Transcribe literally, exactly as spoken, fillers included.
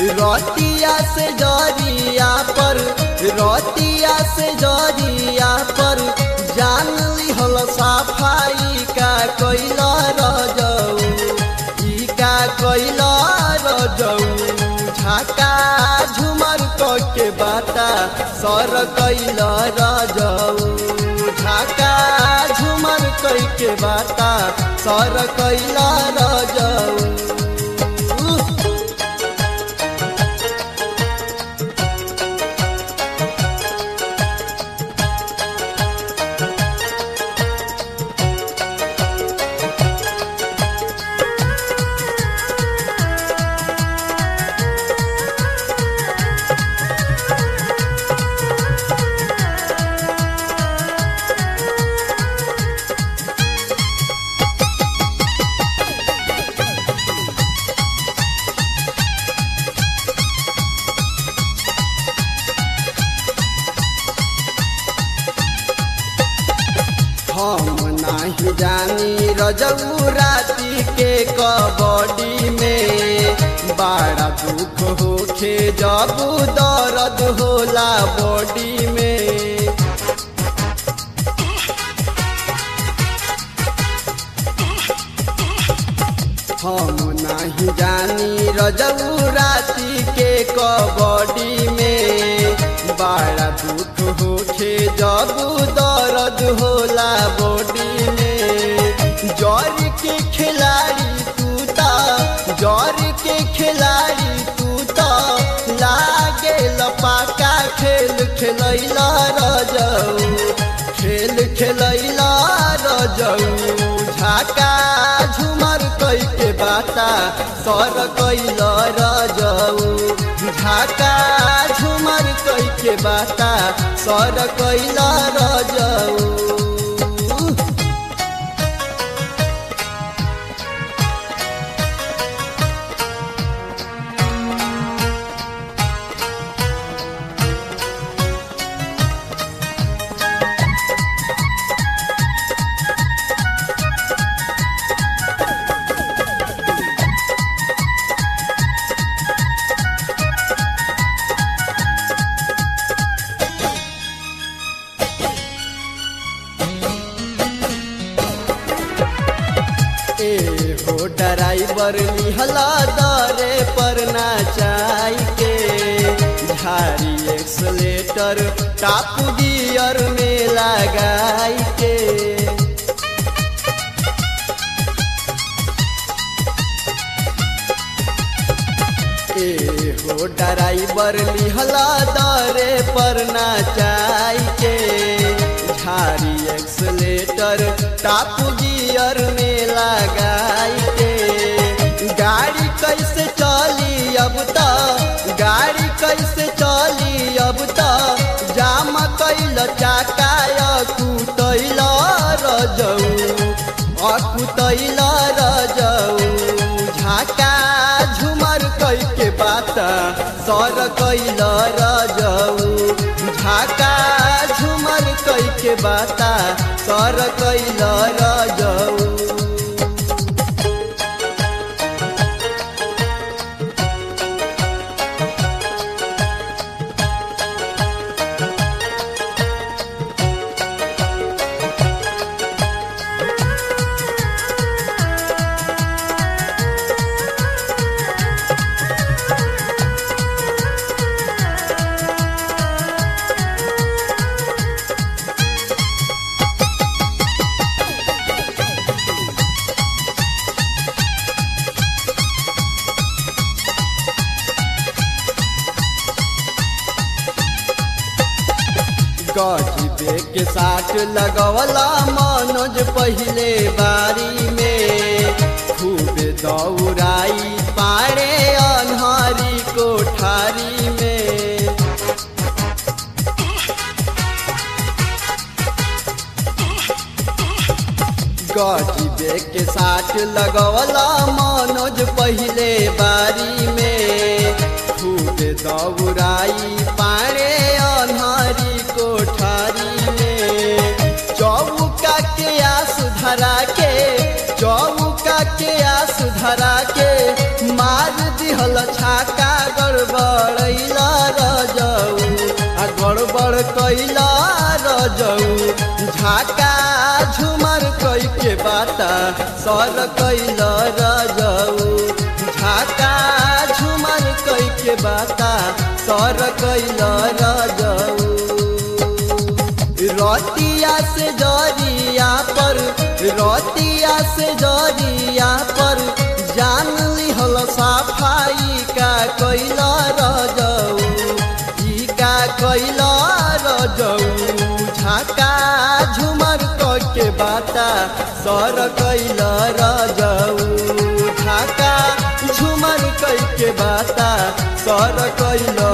रोतिया से जरिया पर रोतिया से जरिया पर जान लिहल सफाई का कोइला रजऊ ई का कोइला रजऊ झाका झुमर के बाता सर कोइला रजऊ झाका झुमर के बाता सर कोइला रजऊ। हम नहीं जानी रजऊ राती के कबड्डी में बड़ा दुख होखे जब दर्द होला बॉडी में। हम नहीं जानी रजऊ राती के कबड्डी में बड़ा दुख होखे जब दर्द होला बॉडी में। जर के खिलाड़ी तू ता जर के खिलाड़ी तू ता लागे लपाका खेल खेलैला रजऊ खेल खेलैला रजऊ झाका झुमर कई के बाता सर कैला रजऊ झाका झुमर कई के बाता सर कैला रजऊ। ए हो ड्राइवर लिहला दरे पर नाचाई के झारी एक्सलेटर टाप गियर में लगाई के। ए हो ड्राइवर लिहला दरे पर नाचाई के झारी एक्सलेटर टाप गियर में लगाई के। गाड़ी कैसे चली अब तो गाड़ी कैसे चली अब तो जाम कैल चाका अकुतैल रजऊ अकुतैल रजऊ झाका झुमर कई के बाता सर कैल रजऊ झाका झुमर कई के बाता सर कैल रजऊ। गजबे के साथ लगवला मनोज पहले बारी में खूब दौड़ाई पारे अन्हारी कोठारी में। गजबे के साथ लगवला मनोज पहले बारी में खूब दौड़ाई पारे अन्हारी कोठारी में। चौका के आस धरा के चौका के आस धरा के मार दिहल छाका गड़बड़ैला रजऊ आ गड़बड़ कैला रजऊ झाका झुमर कई के बाता सर कैला रजऊ झाका झुमर कई के बाता सर कैला रजऊ रतिया से जरिया पर रतिया से जरिया पर जान लिहल सफाई का कैला रजऊ ई का कैला रजऊ झाका झुमर के बाता सर कैला रजऊ झाका झुमर के बाता सर कैला